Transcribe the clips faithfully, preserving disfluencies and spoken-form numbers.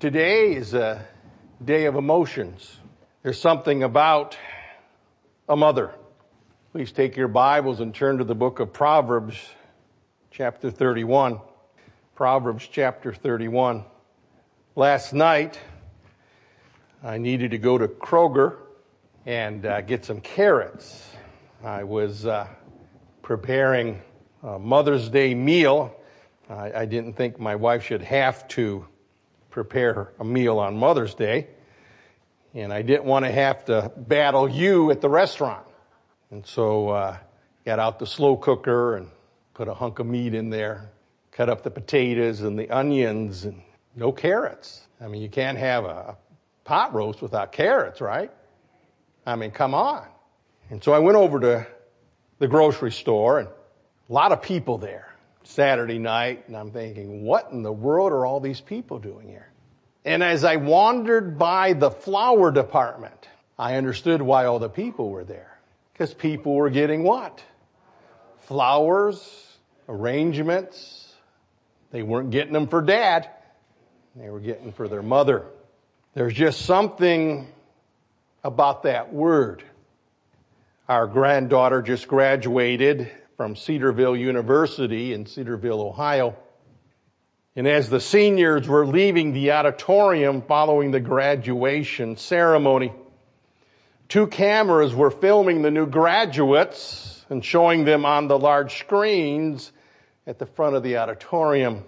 Today is a day of emotions. There's something about a mother. Please take your Bibles and turn to the book of Proverbs, chapter thirty-one. Proverbs, chapter thirty-one. Last night, I needed to go to Kroger and uh, get some carrots. I was uh, preparing a Mother's Day meal. I, I didn't think my wife should have to prepare a meal on Mother's Day, and I didn't want to have to battle you at the restaurant. And so uh, got out the slow cooker and put a hunk of meat in there, cut up the potatoes and the onions, and no carrots. I mean, you can't have a pot roast without carrots, right? I mean, come on. And so I went over to the grocery store, and a lot of people there Saturday night, and I'm thinking, what in the world are all these people doing here? And as I wandered by the flower department, I understood why all the people were there. Because people were getting what? Flowers, arrangements. They weren't getting them for Dad. They were getting for their mother. There's just something about that word. Our granddaughter just graduated from Cedarville University in Cedarville, Ohio. And as the seniors were leaving the auditorium following the graduation ceremony, two cameras were filming the new graduates and showing them on the large screens at the front of the auditorium.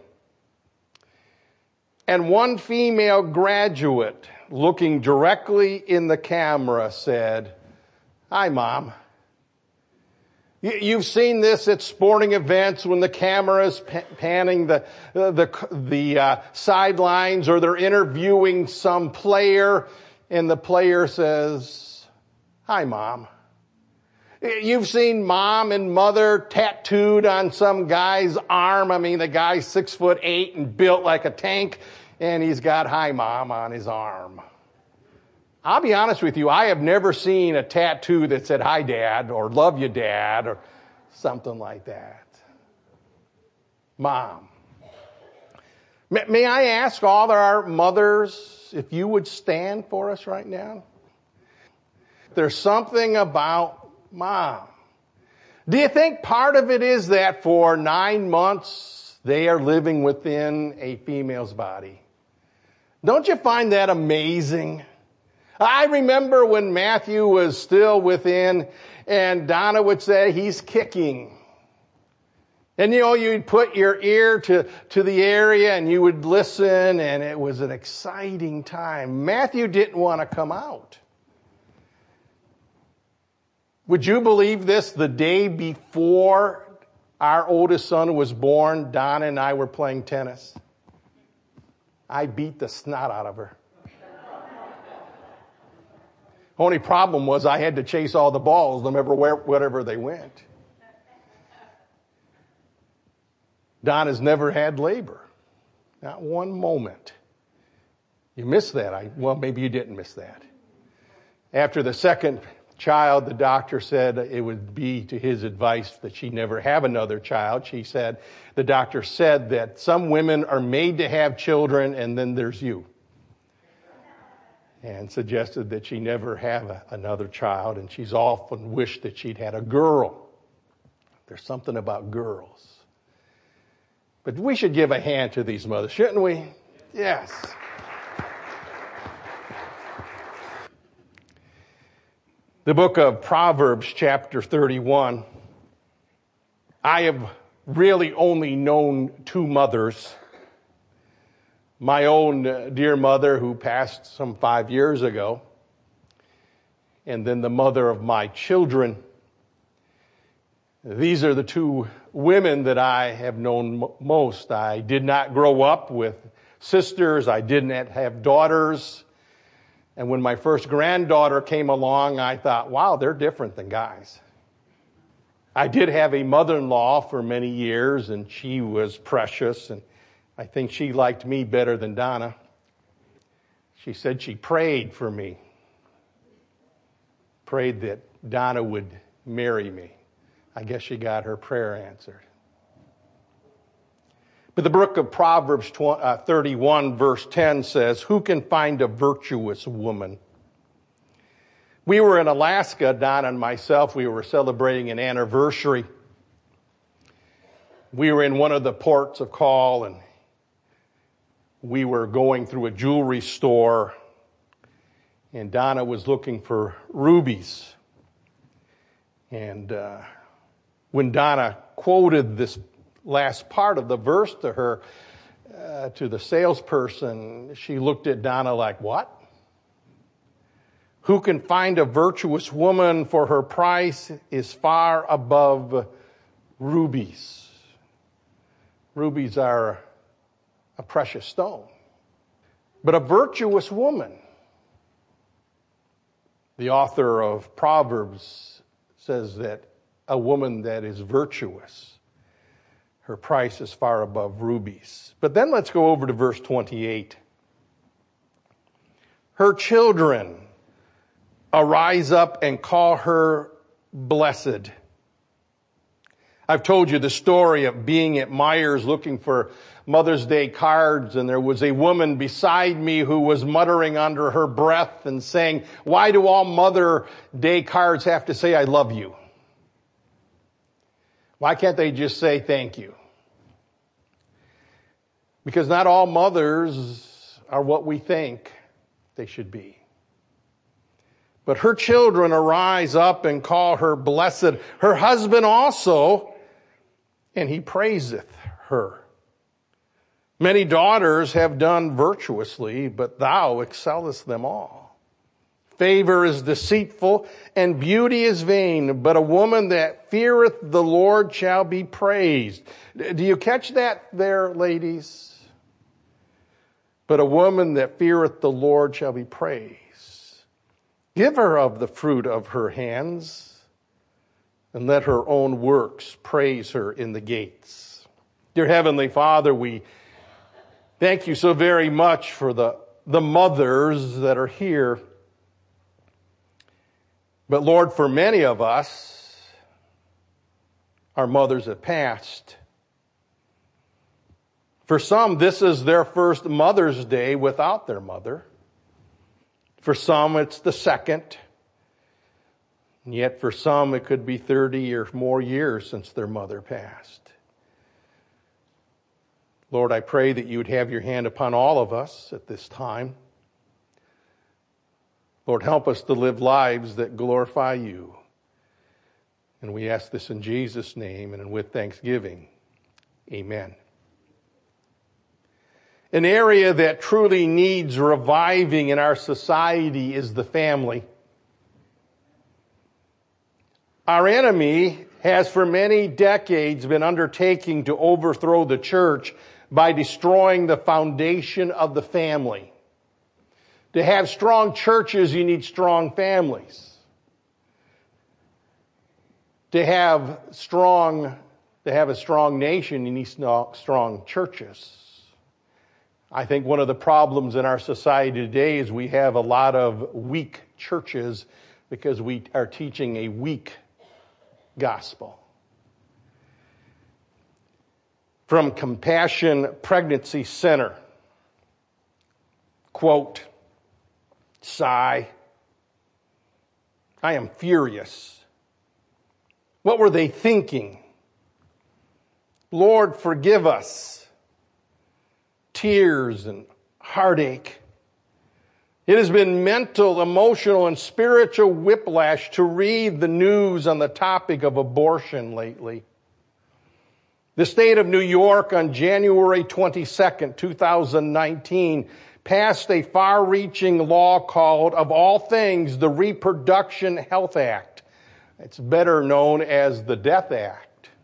And one female graduate, looking directly in the camera, said, "Hi, Mom." You've seen this at sporting events when the camera is panning the the the uh, sidelines, or they're interviewing some player, and the player says, "Hi, Mom." You've seen Mom and Mother tattooed on some guy's arm. I mean, the guy's six foot eight and built like a tank, and he's got "Hi, Mom" on his arm. I'll be honest with you, I have never seen a tattoo that said "Hi, Dad," or "Love you, Dad," or something like that. Mom. May I ask all our mothers if you would stand for us right now? There's something about Mom. Do you think part of it is that for nine months they are living within a female's body? Don't you find that amazing? I remember when Matthew was still within, and Donna would say, "He's kicking." And you know, you'd put your ear to, to the area and you would listen, and it was an exciting time. Matthew didn't want to come out. Would you believe this? The day before our oldest son was born, Donna and I were playing tennis. I beat the snot out of her. Only problem was I had to chase all the balls, no matter where, wherever they went. Donna's never had labor. Not one moment. You missed that. I, well, maybe you didn't miss that. After the second child, the doctor said it would be to his advice that she never have another child. She said, the doctor said that some women are made to have children, and then there's you. And suggested that she never have a, another child, and she's often wished that she'd had a girl. There's something about girls. But we should give a hand to these mothers, shouldn't we? Yes. The book of Proverbs, chapter thirty-one. I have really only known two mothers. My own dear mother, who passed some five years ago, and then the mother of my children. These are the two women that I have known most. I did not grow up with sisters. I didn't have daughters. And when my first granddaughter came along, I thought, wow, they're different than guys. I did have a mother-in-law for many years, and she was precious, and I think she liked me better than Donna. She said she prayed for me. Prayed that Donna would marry me. I guess she got her prayer answered. But the book of Proverbs thirty-one verse ten says, who can find a virtuous woman? We were in Alaska, Don and myself, we were celebrating an anniversary. We were in one of the ports of call, and we were going through a jewelry store, and Donna was looking for rubies. And uh, when Donna quoted this last part of the verse to her, uh, to the salesperson, she looked at Donna like, what? Who can find a virtuous woman, for her price is far above rubies. Rubies are a precious stone. But a virtuous woman, the author of Proverbs says that a woman that is virtuous, her price is far above rubies. But then let's go over to verse twenty-eight. Her children arise up and call her blessed. I've told you the story of being at Myers looking for Mother's Day cards, and there was a woman beside me who was muttering under her breath and saying, why do all Mother Day cards have to say I love you? Why can't they just say thank you? Because not all mothers are what we think they should be. But her children arise up and call her blessed. Her husband also, and he praiseth her. Many daughters have done virtuously, but thou excellest them all. Favor is deceitful, and beauty is vain, but a woman that feareth the Lord shall be praised. Do you catch that there, ladies? But a woman that feareth the Lord shall be praised. Give her of the fruit of her hands, and let her own works praise her in the gates. Dear Heavenly Father, we thank you so very much for the, the mothers that are here. But Lord, for many of us, our mothers have passed. For some, this is their first Mother's Day without their mother. For some, it's the second. And yet for some, it could be thirty or more years since their mother passed. Lord, I pray that you would have your hand upon all of us at this time. Lord, help us to live lives that glorify you. And we ask this in Jesus' name and with thanksgiving. Amen. An area that truly needs reviving in our society is the family. Our enemy has for many decades been undertaking to overthrow the church by destroying the foundation of the family. To have strong churches, you need strong families. To have strong, to have a strong nation, you need strong churches. I think one of the problems in our society today is we have a lot of weak churches because we are teaching a weak gospel. From Compassion Pregnancy Center, quote, sigh, I am furious. What were they thinking? Lord, forgive us. Tears and heartache. It has been mental, emotional, and spiritual whiplash to read the news on the topic of abortion lately. The state of New York on January twenty-second, two thousand nineteen passed a far-reaching law called, of all things, the Reproduction Health Act. It's better known as the Death Act.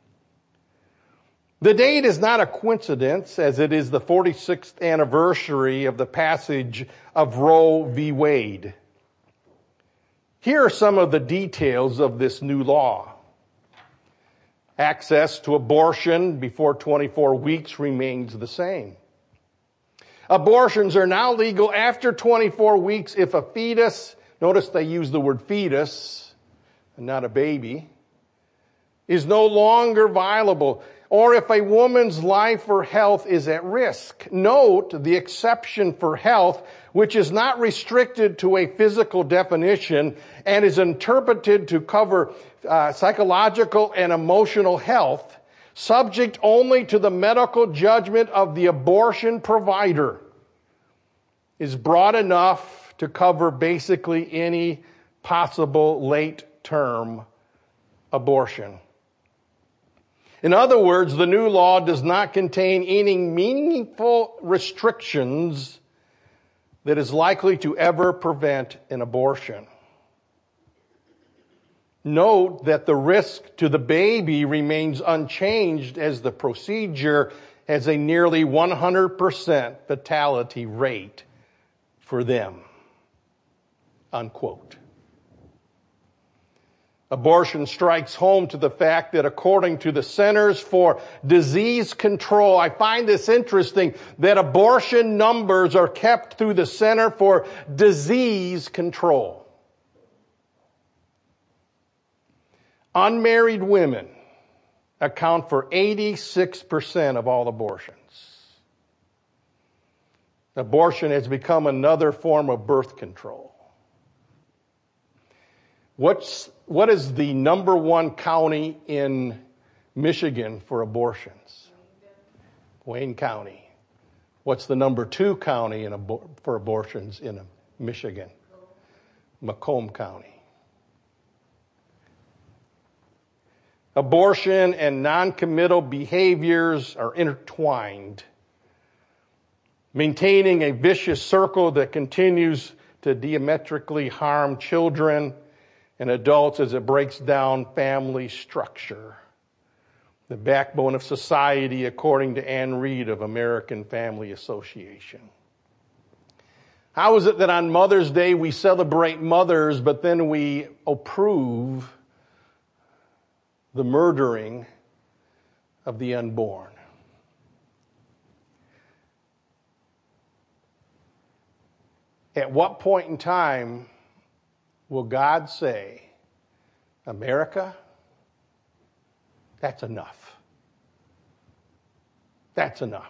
The date is not a coincidence, as it is the forty-sixth anniversary of the passage of Roe v. Wade. Here are some of the details of this new law. Access to abortion before twenty-four weeks remains the same. Abortions are now legal after twenty-four weeks if a fetus, notice they use the word fetus and not a baby, is no longer viable, or if a woman's life or health is at risk. Note the exception for health, which is not restricted to a physical definition and is interpreted to cover uh, psychological and emotional health, subject only to the medical judgment of the abortion provider, is broad enough to cover basically any possible late-term abortion. In other words, the new law does not contain any meaningful restrictions that is likely to ever prevent an abortion. Note that the risk to the baby remains unchanged as the procedure has a nearly one hundred percent fatality rate for them. Unquote. Abortion strikes home to the fact that according to the Centers for Disease Control, I find this interesting, that abortion numbers are kept through the Center for Disease Control. Unmarried women account for eighty-six percent of all abortions. Abortion has become another form of birth control. What's, what is the number one county in Michigan for abortions? Wayne County. What's the number two county in abor- for abortions in Michigan? Macomb County. Abortion and non-committal behaviors are intertwined, maintaining a vicious circle that continues to diametrically harm children and adults as it breaks down family structure, the backbone of society, according to Ann Reed of American Family Association. How is it that on Mother's Day we celebrate mothers, but then we approve the murdering of the unborn? At what point in time will God say, America, that's enough. That's enough.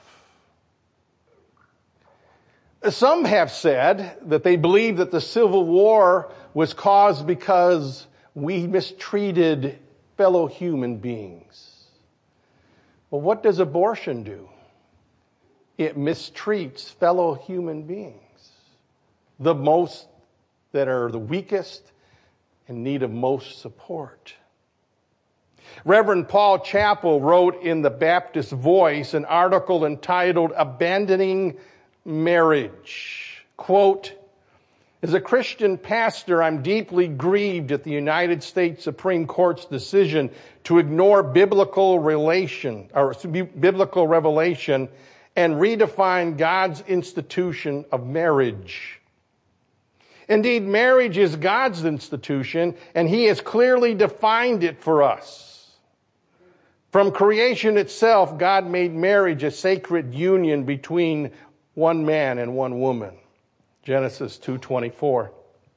Some have said that they believe that the Civil War was caused because we mistreated fellow human beings. Well, what does abortion do? It mistreats fellow human beings, the most that are the weakest in need of most support. Reverend Paul Chappell wrote in the Baptist Voice an article entitled Abandoning Marriage. Quote, as a Christian pastor, I'm deeply grieved at the United States Supreme Court's decision to ignore biblical relation or biblical revelation and redefine God's institution of marriage. Indeed, marriage is God's institution, and He has clearly defined it for us. From creation itself, God made marriage a sacred union between one man and one woman. Genesis two twenty-four.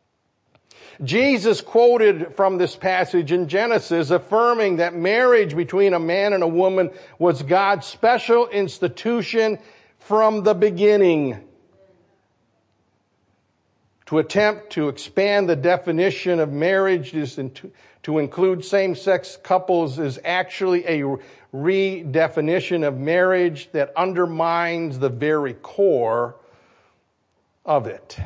Jesus quoted from this passage in Genesis, affirming that marriage between a man and a woman was God's special institution from the beginning. To attempt to expand the definition of marriage is into, to include same-sex couples is actually a redefinition of marriage that undermines the very core of it.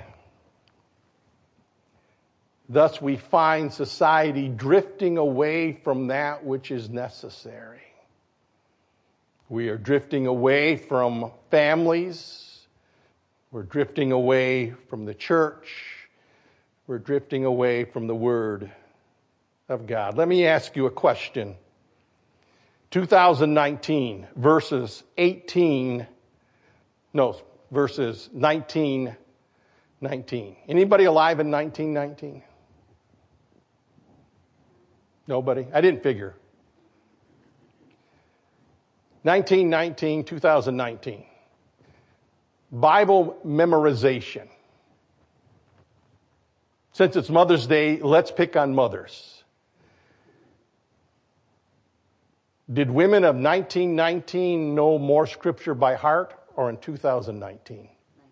Thus, we find society drifting away from that which is necessary. We are drifting away from families. We're drifting away from the church. We're drifting away from the Word of God. Let me ask you a question. two thousand nineteen, verses eighteen, no, verses nineteen nineteen. Anybody alive in nineteen nineteen? Nobody? I didn't figure. nineteen nineteen, two thousand nineteen. Bible memorization. Since it's Mother's Day, let's pick on mothers. Did women of nineteen nineteen know more scripture by heart or in two thousand nineteen?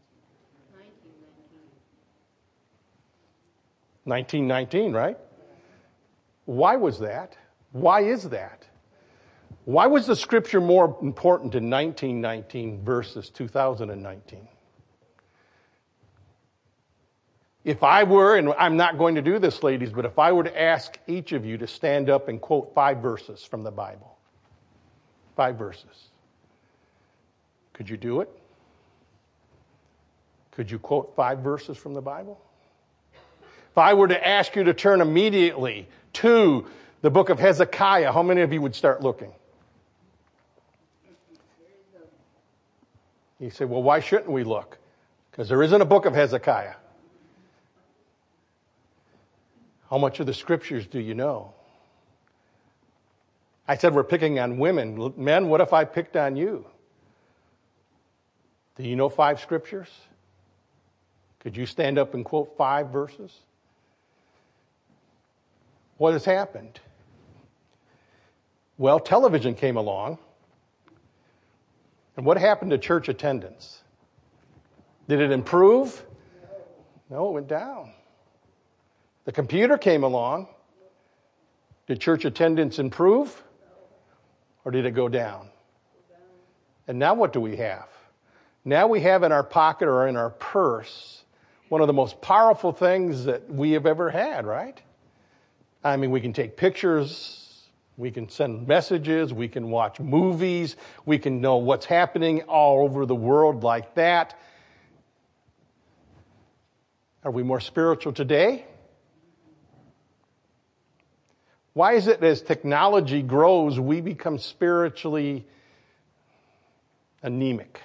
nineteen nineteen, right? Why was that? Why is that? Why was the scripture more important in nineteen nineteen versus two thousand nineteen? If I were, and I'm not going to do this, ladies, but if I were to ask each of you to stand up and quote five verses from the Bible, five verses, could you do it? Could you quote five verses from the Bible? If I were to ask you to turn immediately to the book of Hezekiah, how many of you would start looking? You say, well, why shouldn't we look? Because there isn't a book of Hezekiah. How much of the scriptures do you know? I said we're picking on women. Men, what if I picked on you? Do you know five scriptures? Could you stand up and quote five verses? What has happened? Well, television came along. And what happened to church attendance? Did it improve? No, it went down. The computer came along. Did church attendance improve? Or did it go down? And now what do we have? Now we have in our pocket or in our purse one of the most powerful things that we have ever had, right? I mean, we can take pictures, we can send messages, we can watch movies, we can know what's happening all over the world like that. Are we more spiritual today? Why is it as technology grows, we become spiritually anemic?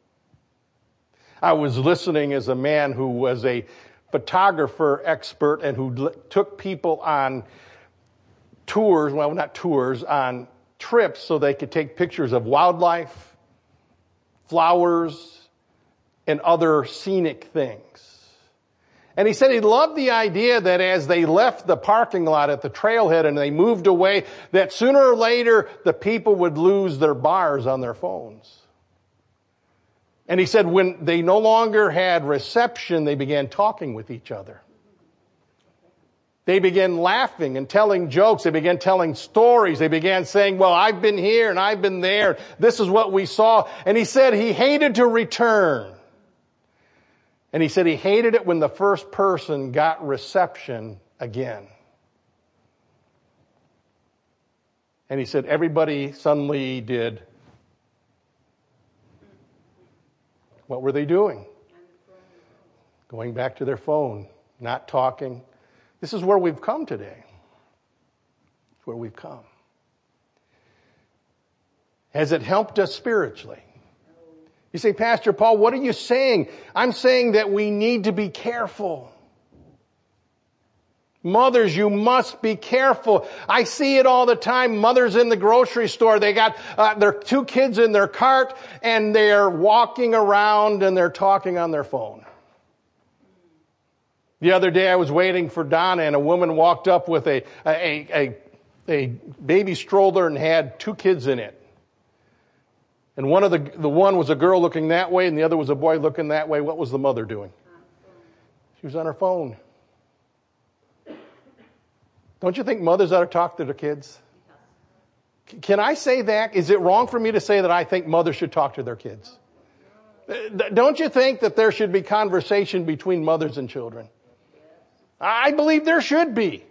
I was listening as a man who was a photographer expert and who took people on tours, well, not tours, on trips so they could take pictures of wildlife, flowers, and other scenic things. And he said he loved the idea that as they left the parking lot at the trailhead and they moved away, that sooner or later the people would lose their bars on their phones. And he said when they no longer had reception, they began talking with each other. They began laughing and telling jokes. They began telling stories. They began saying, well, I've been here and I've been there. This is what we saw. And he said he hated to return. And he said he hated it when the first person got reception again. And he said everybody suddenly did. What were they doing? Going back to their phone, not talking. This is where we've come today. It's where we've come. Has it helped us spiritually? You say, Pastor Paul, what are you saying? I'm saying that we need to be careful. Mothers, you must be careful. I see it all the time. Mothers in the grocery store, they got uh, their two kids in their cart and they're walking around and they're talking on their phone. The other day I was waiting for Donna and a woman walked up with a, a, a, a baby stroller and had two kids in it. And one of the, the one was a girl looking that way and the other was a boy looking that way. What was the mother doing? She was on her phone. Don't you think mothers ought to talk to their kids? Can I say that? Is it wrong for me to say that I think mothers should talk to their kids? Don't you think that there should be conversation between mothers and children? I believe there should be.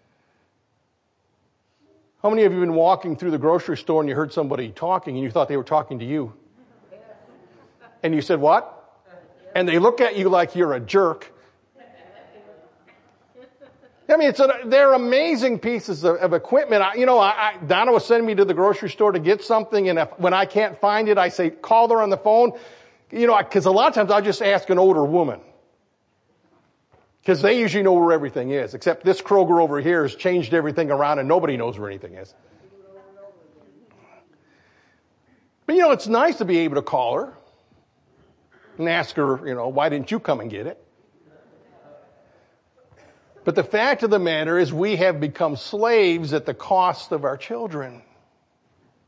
How many of you have been walking through the grocery store and you heard somebody talking and you thought they were talking to you? And you said, what? And they look at you like you're a jerk. I mean, it's a, they're amazing pieces of, of equipment. I, you know, I, I, Donna was sending me to the grocery store to get something, and if, when I can't find it, I say, call her on the phone. You know, because a lot of times I'll just ask an older woman. Because they usually know where everything is, except this Kroger over here has changed everything around and nobody knows where anything is. But, you know, it's nice to be able to call her and ask her, you know, why didn't you come and get it? But the fact of the matter is we have become slaves at the cost of our children.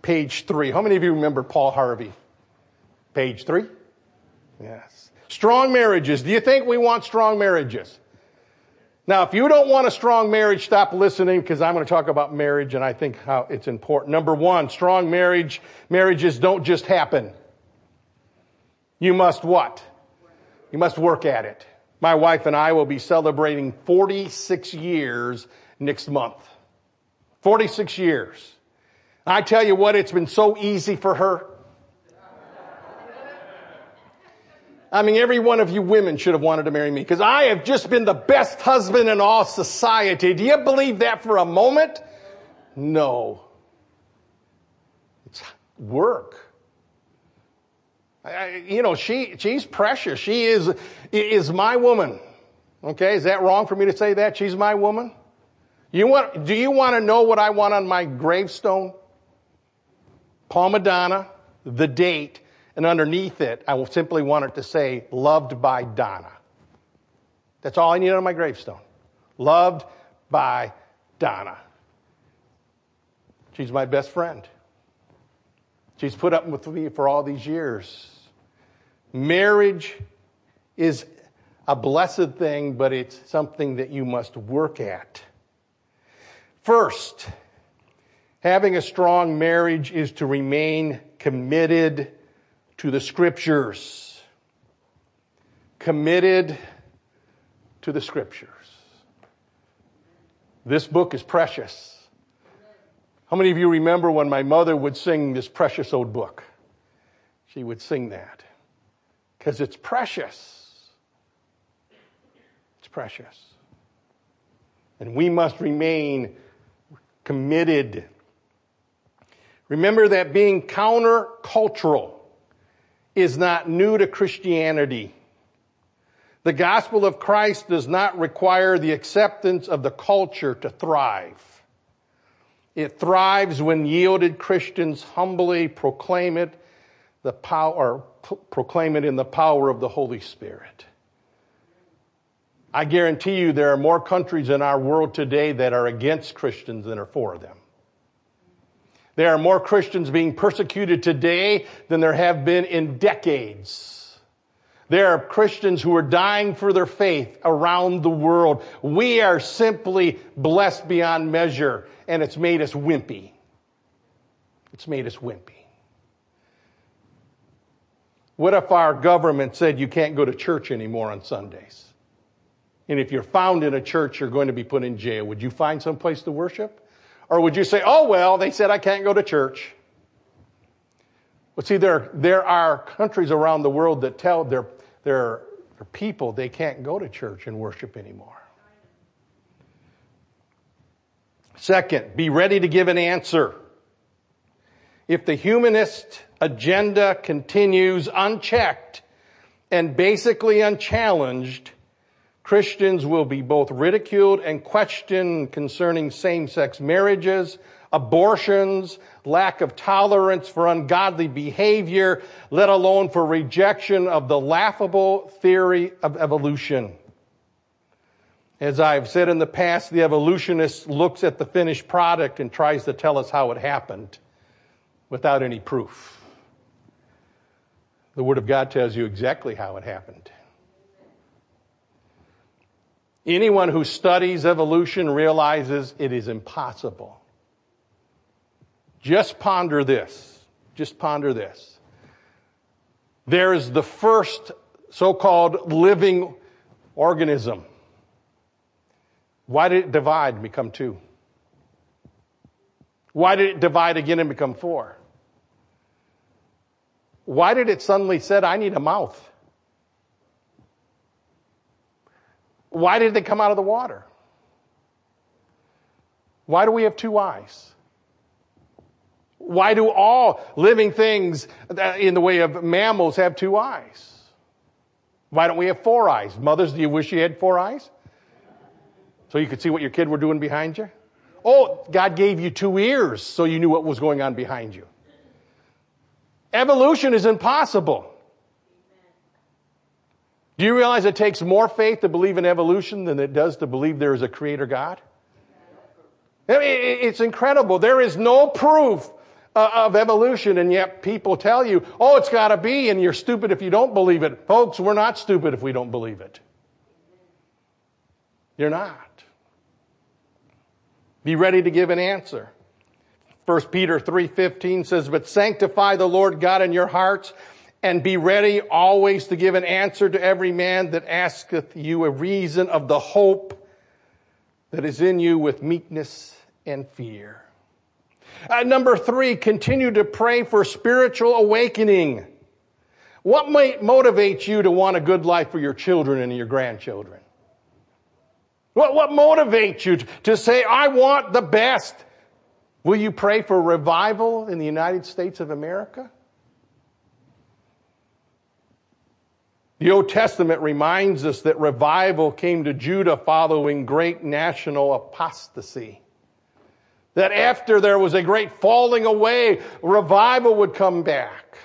page three. How many of you remember Paul Harvey? Page three? Yes. Strong marriages. Do you think we want strong marriages? Now, if you don't want a strong marriage, stop listening, because I'm going to talk about marriage and I think how it's important. Number one, strong marriage, marriages don't just happen. You must what? You must work at it. My wife and I will be celebrating forty-six years next month. forty-six years. I tell you what, it's been so easy for her. I mean, every one of you women should have wanted to marry me, because I have just been the best husband in all society. Do you believe that for a moment? No. It's work. I, you know, she she's precious. She is is my woman. Okay, is that wrong for me to say that? She's my woman? You want? Do you want to know what I want on my gravestone? Paul Madonna, the date, and underneath it, I will simply want it to say, loved by Donna. That's all I need on my gravestone. Loved by Donna. She's my best friend. She's put up with me for all these years. Marriage is a blessed thing, but it's something that you must work at. First, having a strong marriage is to remain committed to the Scriptures. Committed to the Scriptures. This book is precious. How many of you remember when my mother would sing this precious old book? She would sing that. Because it's precious. It's precious. And we must remain committed. Remember that being countercultural is not new to Christianity. The gospel of Christ does not require the acceptance of the culture to thrive. It thrives when yielded Christians humbly proclaim it, the power, proclaim it in the power of the Holy Spirit. I guarantee you there are more countries in our world today that are against Christians than are for them. There are more Christians being persecuted today than there have been in decades. There are Christians who are dying for their faith around the world. We are simply blessed beyond measure, and it's made us wimpy. It's made us wimpy. What if our government said you can't go to church anymore on Sundays? And if you're found in a church, you're going to be put in jail. Would you find some place to worship? Or would you say, oh, well, they said I can't go to church? Well, see, there, there are countries around the world that tell their, their, their people they can't go to church and worship anymore. Second, be ready to give an answer. If the humanist agenda continues unchecked and basically unchallenged, Christians will be both ridiculed and questioned concerning same-sex marriages, abortions, lack of tolerance for ungodly behavior, let alone for rejection of the laughable theory of evolution. As I've said in the past, the evolutionist looks at the finished product and tries to tell us how it happened without any proof. The Word of God tells you exactly how it happened. Anyone who studies evolution realizes it is impossible. Just ponder this. Just ponder this. There is the first so-called living organism. Why did it divide and become two? Why did it divide again and become four? Why did it suddenly say, I need a mouth? Why did they come out of the water? Why do we have two eyes? Why do all living things in the way of mammals have two eyes? Why don't we have four eyes? Mothers, do you wish you had four eyes? So you could see what your kid were doing behind you? Oh, God gave you two ears so you knew what was going on behind you. Evolution is impossible. Do you realize it takes more faith to believe in evolution than it does to believe there is a creator God? I mean, it's incredible. There is no proof uh, of evolution, and yet people tell you, oh, it's got to be, and you're stupid if you don't believe it. Folks, we're not stupid if we don't believe it. You're not. Be ready to give an answer. First Peter three fifteen says, but sanctify the Lord God in your hearts, and be ready always to give an answer to every man that asketh you a reason of the hope that is in you with meekness and fear. Uh, number three, continue to pray for spiritual awakening. What might motivate you to want a good life for your children and your grandchildren? What, what motivates you to, to say, I want the best? Will you pray for revival in the United States of America? The Old Testament reminds us that revival came to Judah following great national apostasy. That after there was a great falling away, revival would come back.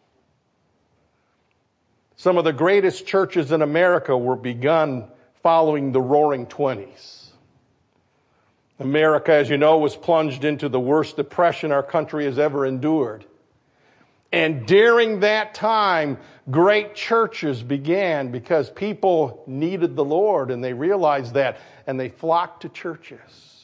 Some of the greatest churches in America were begun following the Roaring Twenties. America, as you know, was plunged into the worst depression our country has ever endured. And during that time, great churches began because people needed the Lord and they realized that, and they flocked to churches.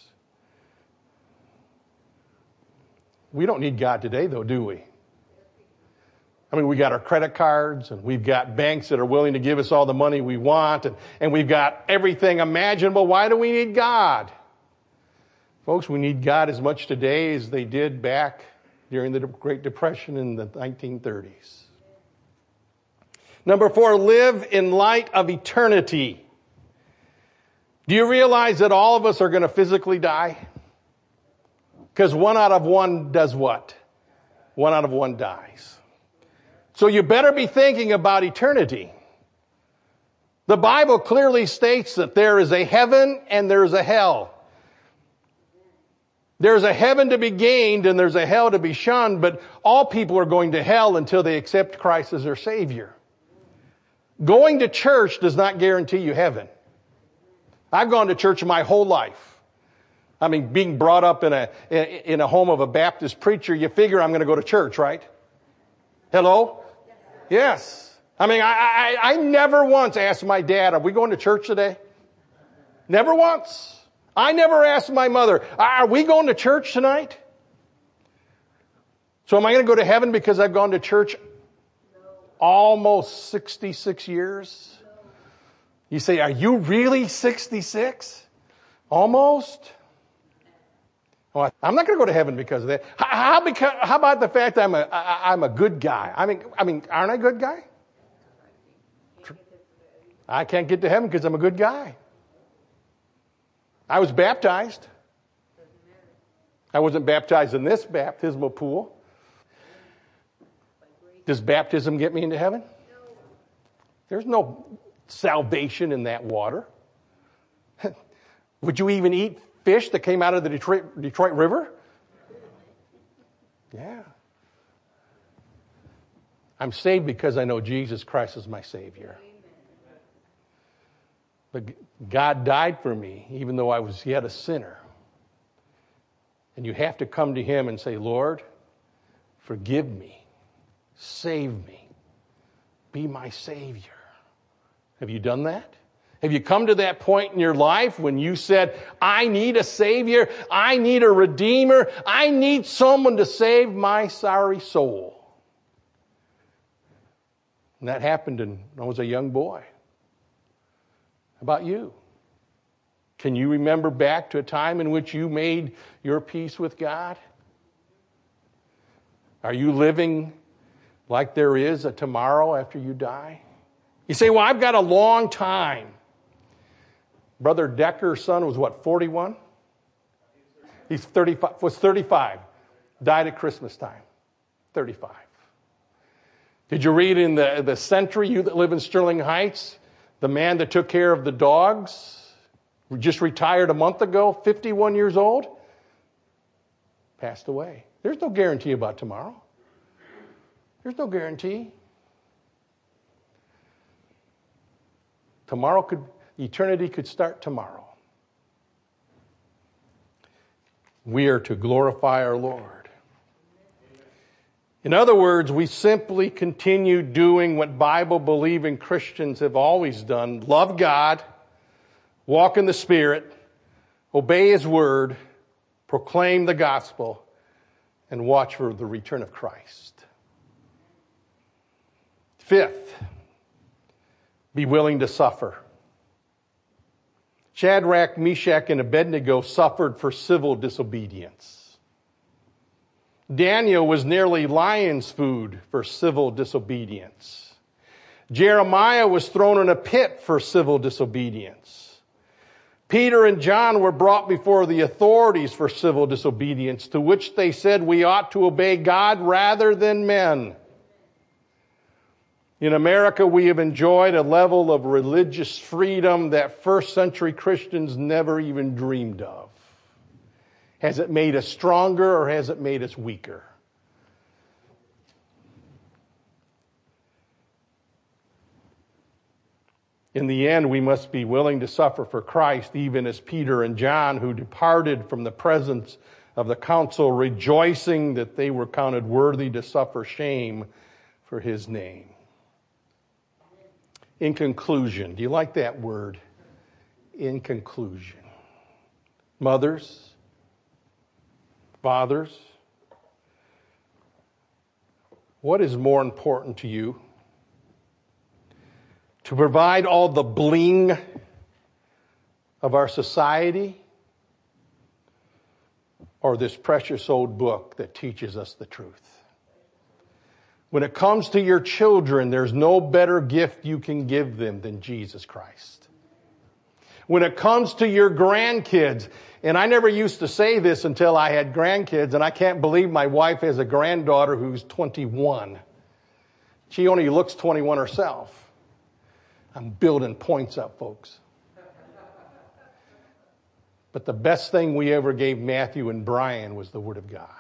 We don't need God today, though, do we? I mean, we got our credit cards, and we've got banks that are willing to give us all the money we want, and, and we've got everything imaginable. Why do we need God? Folks, we need God as much today as they did back during the Great Depression in the nineteen thirties. Number four, live in light of eternity. Do you realize that all of us are going to physically die? Because one out of one does what? One out of one dies. So you better be thinking about eternity. The Bible clearly states that there is a heaven and there is a hell. There's a heaven to be gained and there's a hell to be shunned, but all people are going to hell until they accept Christ as their Savior. Going to church does not guarantee you heaven. I've gone to church my whole life. I mean, being brought up in a in a home of a Baptist preacher, you figure I'm going to go to church, right? Hello? Yes. I mean, I, I, I never once asked my dad, are we going to church today? Never once. I never asked my mother, are we going to church tonight? So am I going to go to heaven because I've gone to church almost sixty-six years? You say, are you really sixty-six? Almost? Well, I'm not going to go to heaven because of that. How, how, because, how about the fact that I'm a, I, I'm a good guy? I mean, I mean, aren't I a good guy? I can't get to heaven because I'm a good guy. I was baptized. I wasn't baptized in this baptismal pool. Does baptism get me into heaven? There's no salvation in that water. Would you even eat fish that came out of the Detroit, Detroit River? Yeah. I'm saved because I know Jesus Christ is my Savior. But God died for me, even though I was yet a sinner. And you have to come to Him and say, Lord, forgive me. Save me. Be my Savior. Have you done that? Have you come to that point in your life when you said, I need a Savior, I need a Redeemer, I need someone to save my sorry soul? And that happened when I was a young boy. How about you? Can you remember back to a time in which you made your peace with God? Are you living like there is a tomorrow after you die? You say, well, I've got a long time. Brother Decker's son was what, forty-one? He's thirty-five, was thirty-five. Died at Christmas time. thirty-five. Did you read in the, the Century, you that live in Sterling Heights, the man that took care of the dogs, just retired a month ago, fifty-one years old, passed away. There's no guarantee about tomorrow. There's no guarantee. Tomorrow could, eternity could start tomorrow. We are to glorify our Lord. In other words, we simply continue doing what Bible-believing Christians have always done. Love God, walk in the Spirit, obey His Word, proclaim the gospel, and watch for the return of Christ. Fifth, be willing to suffer. Shadrach, Meshach, and Abednego suffered for civil disobedience. Daniel was nearly lion's food for civil disobedience. Jeremiah was thrown in a pit for civil disobedience. Peter and John were brought before the authorities for civil disobedience, to which they said we ought to obey God rather than men. In America, we have enjoyed a level of religious freedom that first century Christians never even dreamed of. Has it made us stronger or has it made us weaker? In the end, we must be willing to suffer for Christ, even as Peter and John, who departed from the presence of the council, rejoicing that they were counted worthy to suffer shame for His name. In conclusion, do you like that word? In conclusion. Mothers, fathers, what is more important to you? To provide all the bling of our society, or this precious old book that teaches us the truth? When it comes to your children, there's no better gift you can give them than Jesus Christ. When it comes to your grandkids, and I never used to say this until I had grandkids, and I can't believe my wife has a granddaughter who's twenty-one. She only looks twenty-one herself. I'm building points up, folks. But the best thing we ever gave Matthew and Brian was the Word of God.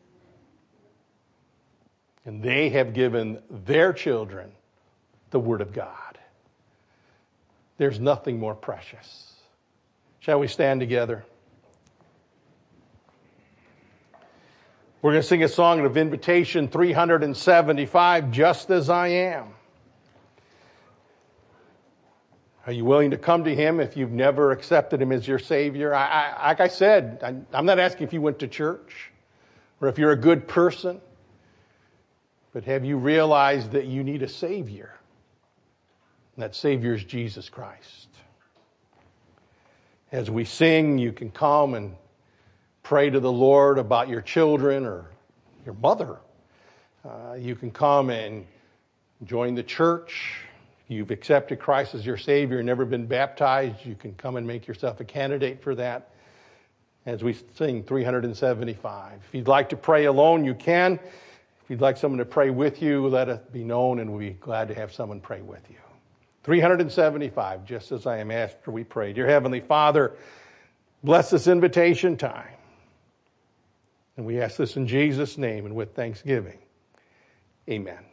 And they have given their children the Word of God. There's nothing more precious. Shall we stand together? We're going to sing a song of invitation three hundred seventy-five, Just As I Am. Are you willing to come to Him if you've never accepted Him as your Savior? I, I, like I said, I, I'm not asking if you went to church or if you're a good person. But have you realized that you need a Savior? And that Savior is Jesus Christ. As we sing, you can come and pray to the Lord about your children or your mother. Uh, you can come and join the church. If you've accepted Christ as your Savior and never been baptized, you can come and make yourself a candidate for that as we sing three hundred seventy-five. If you'd like to pray alone, you can. If you'd like someone to pray with you, let it be known, and we'll be glad to have someone pray with you. three hundred seventy-five, Just As I Am, after we pray. Dear Heavenly Father, bless this invitation time. And we ask this in Jesus' name and with thanksgiving. Amen.